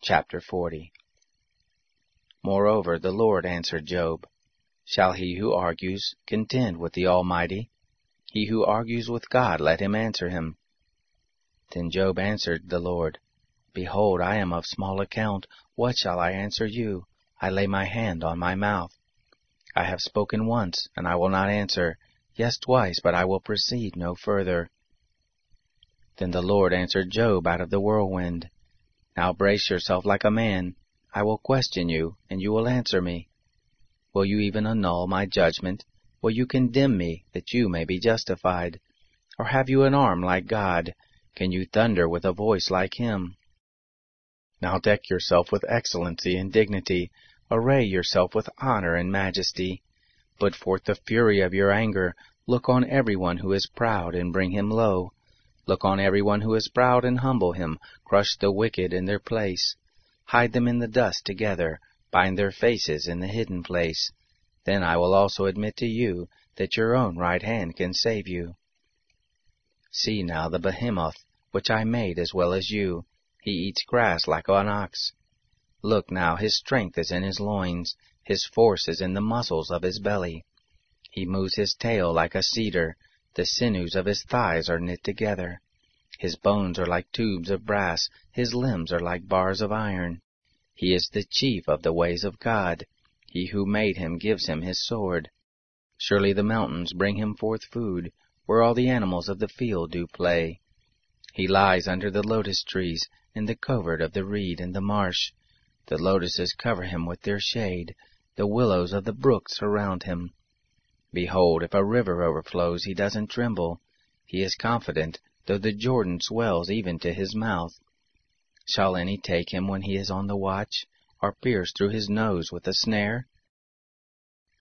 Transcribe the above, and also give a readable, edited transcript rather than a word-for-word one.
Chapter 40. Moreover, the Lord answered Job, Shall he who argues contend with the Almighty? He who argues with God, let him answer him. Then Job answered the Lord, Behold, I am of small account. What shall I answer you? I lay my hand on my mouth. I have spoken once, and I will not answer. Yes, twice, but I will proceed no further. Then the Lord answered Job out of the whirlwind, Now brace yourself like a man. I will question you, and you will answer me. Will you even annul my judgment? Will you condemn me, that you may be justified? Or have you an arm like God? Can you thunder with a voice like him? Now deck yourself with excellency and dignity. Array yourself with honor and majesty. Put forth the fury of your anger. Look on everyone who is proud, and bring him low. Look on everyone who is proud, and humble him. Crush the wicked in their place. Hide them in the dust together. Bind their faces in the hidden place. Then I will also admit to you that your own right hand can save you. See now the behemoth, which I made as well as you. He eats grass like an ox. Look now, his strength is in his loins. His force is in the muscles of his belly. He moves his tail like a cedar. The sinews of his thighs are knit together. His bones are like tubes of brass. His limbs are like bars of iron. He is the chief of the ways of God. He who made him gives him his sword. Surely the mountains bring him forth food, where all the animals of the field do play. He lies under the lotus trees, in the covert of the reed and the marsh. The lotuses cover him with their shade. The willows of the brook surround him. Behold, if a river overflows, he doesn't tremble. He is confident, though the Jordan swells even to his mouth. Shall any take him when he is on the watch, or pierce through his nose with a snare?